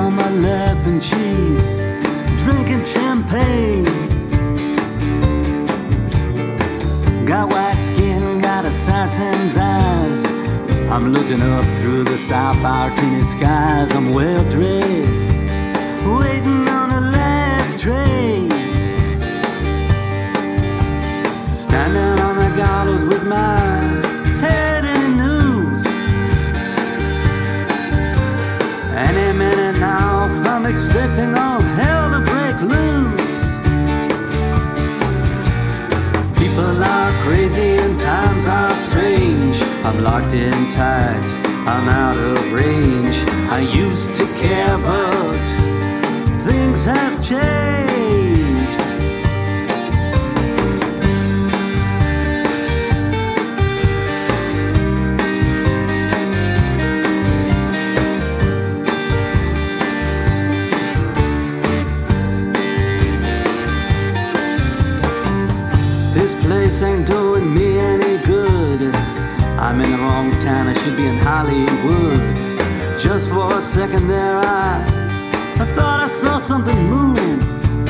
on my lap and cheese, drinking champagne. Got white skin, got assassin's eyes. I'm looking up through the South Arctic skies. I'm well dressed, waiting on the last train. Standing on the gallows with my head in the noose. Any minute now, I'm expecting all hell to break loose. People are crazy and times are strange. I'm locked in tight, I'm out of range. I used to care, but things have changed. This place ain't doing me any good. I'm in the wrong town, I should be in Hollywood. Just for a second there, I thought I saw something move.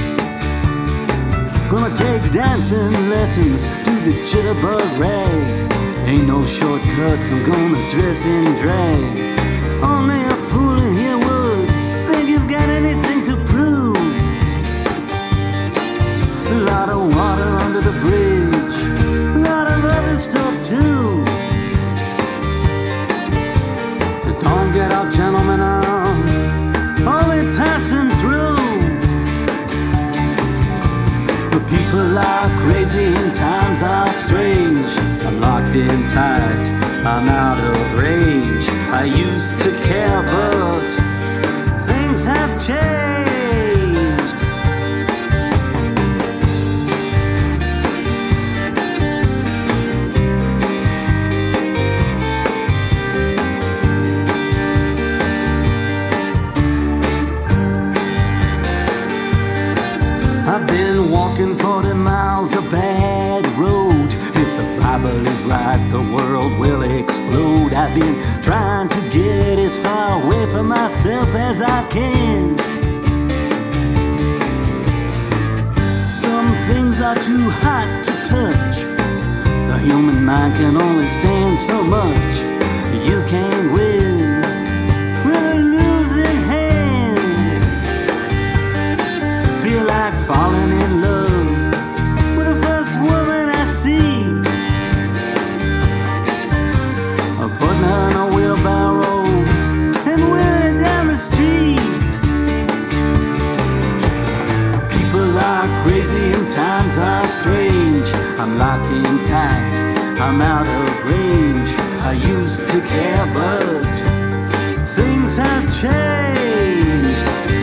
Gonna take dancing lessons, do the jitterbug rag. Ain't no shortcuts, I'm gonna dress in drag. Only a fool in here would think he's got anything to prove. A lot of water under the bridge, a lot of other stuff too. But don't get up, gentlemen, I'm only passing through. The people are crazy and times are strange. I'm locked in tight, I'm out of range. I used to care, but things have changed. I've been walking 40 miles a bad road. If the Bible is right, the world will explode. I've been trying to get as far away from myself as I can. Some things are too hot to touch. The human mind can only stand so much. You can't win with a losing hand. Feel like falling in love with the first woman I see. Putting her in a wheelbarrow and wheeling it down the street. People are crazy and times are strange. I'm locked in tight, I'm out of range. I used to care, but things have changed.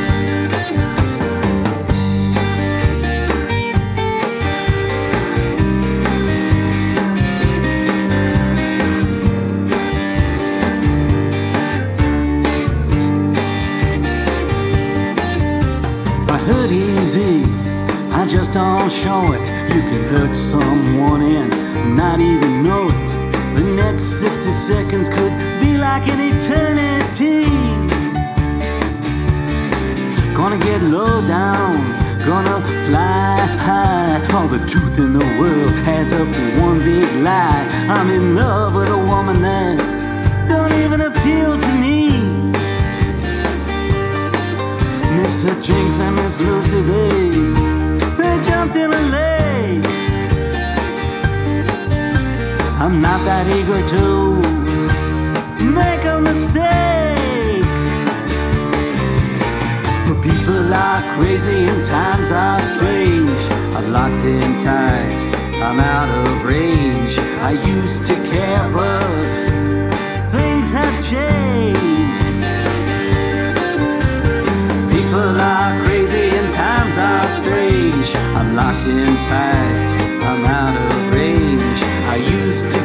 Hurt easy, I just don't show it. You can hurt someone and not even know it. The next 60 seconds could be like an eternity. Gonna get low down, gonna fly high. All the truth in the world adds up to one big lie. I'm in love with a woman that don't even appeal to me. Mr. Jinx and Miss Lucy, they jumped in a lake. I'm not that eager to make a mistake. But people are crazy and times are strange. I'm locked in tight, I'm out of range. I used to care, but things have changed. People are crazy and times are strange. I'm locked in tight, I'm out of range. I used to